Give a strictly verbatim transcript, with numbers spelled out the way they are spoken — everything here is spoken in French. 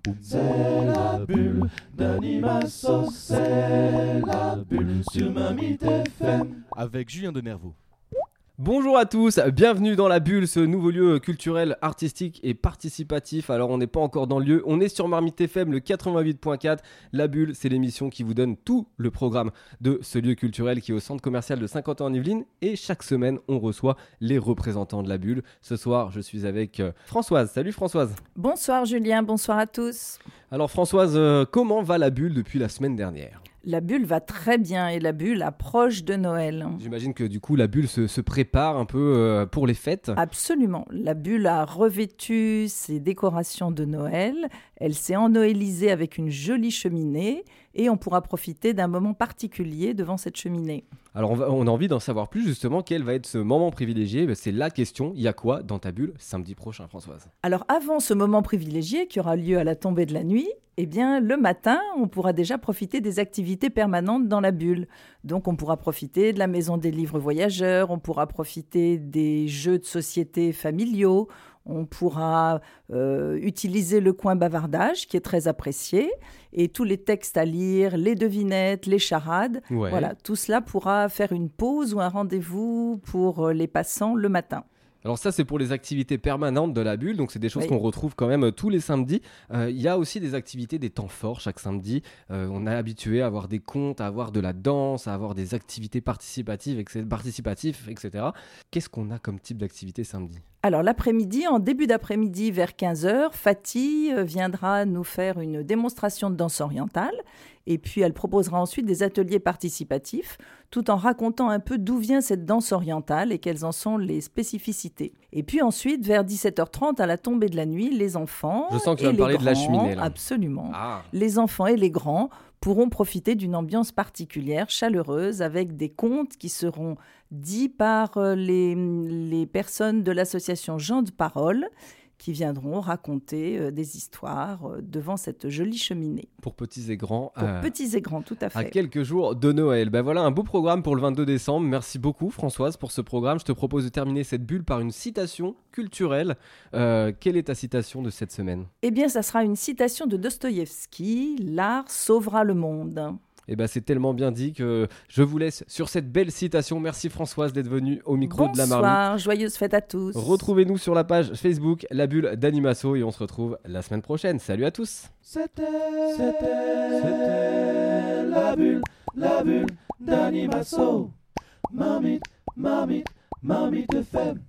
C'est la bulle d'Animasso, c'est la bulle sur Mamite F M. Avec Julien Denervaux. Bonjour à tous, bienvenue dans La Bulle, ce nouveau lieu culturel, artistique et participatif. Alors on n'est pas encore dans le lieu, on est sur Marmite F M, le quatre-vingt-huit point quatre. La Bulle, c'est l'émission qui vous donne tout le programme de ce lieu culturel qui est au centre commercial de Saint-Quentin-en-Yvelines. Et chaque semaine, on reçoit les représentants de La Bulle. Ce soir, je suis avec euh, Françoise. Salut Françoise. Bonsoir Julien, bonsoir à tous. Alors Françoise, euh, comment va La Bulle depuis la semaine dernière ? La bulle va très bien et la bulle approche de Noël. J'imagine que du coup la bulle se, se prépare un peu euh, pour les fêtes. Absolument. La bulle a revêtu ses décorations de Noël. Elle s'est ennoëlisée avec une jolie cheminée et on pourra profiter d'un moment particulier devant cette cheminée. Alors on, va, on a envie d'en savoir plus justement, quel va être ce moment privilégié. Ben, c'est la question, il y a quoi dans ta bulle samedi prochain, Françoise ? Alors avant ce moment privilégié qui aura lieu à la tombée de la nuit, eh bien, le matin, on pourra déjà profiter des activités permanentes dans la bulle. Donc, on pourra profiter de la maison des livres voyageurs, on pourra profiter des jeux de société familiaux, on pourra euh, utiliser le coin bavardage qui est très apprécié et tous les textes à lire, les devinettes, les charades. Ouais. Voilà, tout cela pourra faire une pause ou un rendez-vous pour les passants le matin. Alors ça, c'est pour les activités permanentes de la bulle, donc c'est des choses Oui. qu'on retrouve quand même tous les samedis. Euh, Il y a aussi des activités, des temps forts chaque samedi. Euh, on est habitué à avoir des contes, à avoir de la danse, à avoir des activités participatives, et cetera, participatifs, et cetera. Qu'est-ce qu'on a comme type d'activité samedi ? Alors l'après-midi, en début d'après-midi vers quinze heures, Fatih viendra nous faire une démonstration de danse orientale et puis elle proposera ensuite des ateliers participatifs tout en racontant un peu d'où vient cette danse orientale et quelles en sont les spécificités. Et puis ensuite, vers dix-sept heures trente, à la tombée de la nuit, les enfants Je sens que tu et vas me les parler de la grands, cheminée, là. Absolument. Ah. Les enfants et les grands pourront profiter d'une ambiance particulière, chaleureuse, avec des contes qui seront dits par euh, les, les personnes de l'association Gens de Parole, qui viendront raconter euh, des histoires euh, devant cette jolie cheminée. Pour petits et grands. Pour euh, petits et grands, tout à fait. À quelques jours de Noël. Ben voilà un beau programme pour le vingt-deux décembre. Merci beaucoup Françoise pour ce programme. Je te propose de terminer cette bulle par une citation culturelle. Euh, quelle est ta citation de cette semaine ? Eh bien, ça sera une citation de Dostoïevski, « L'art sauvera le monde ». Eh ben c'est tellement bien dit que je vous laisse sur cette belle citation. Merci Françoise d'être venue au micro Bonsoir, de la Marmite. joyeuse fête à tous. Retrouvez-nous sur la page Facebook La Bulle d'Animasso et on se retrouve la semaine prochaine. Salut à tous. C'était, c'était, c'était la bulle, la bulle d'Animasso. Mamite, mamite, Mamite F M.